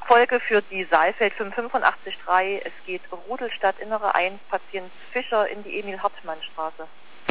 Folge für die Saalfeld 585.3. Es geht Rudelstadt Innere 1, Patient Fischer in die Emil-Hartmann-Straße.